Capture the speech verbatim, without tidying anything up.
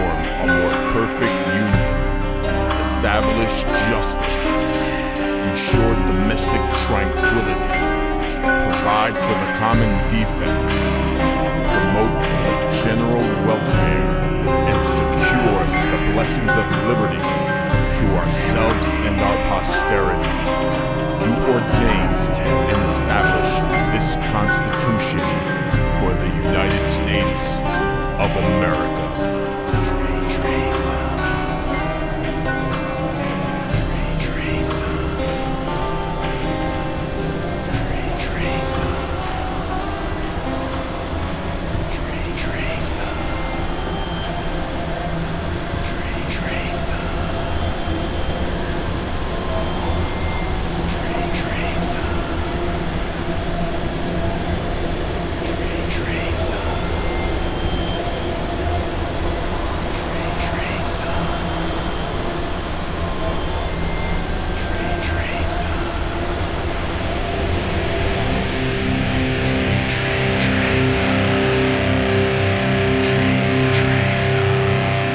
form a more perfect union, establish justice, ensure domestic tranquility, provide for the common defense, promote the general welfare, and secure the blessings of liberty to ourselves and our posterity, to ordain and establish this Constitution for the United States of America.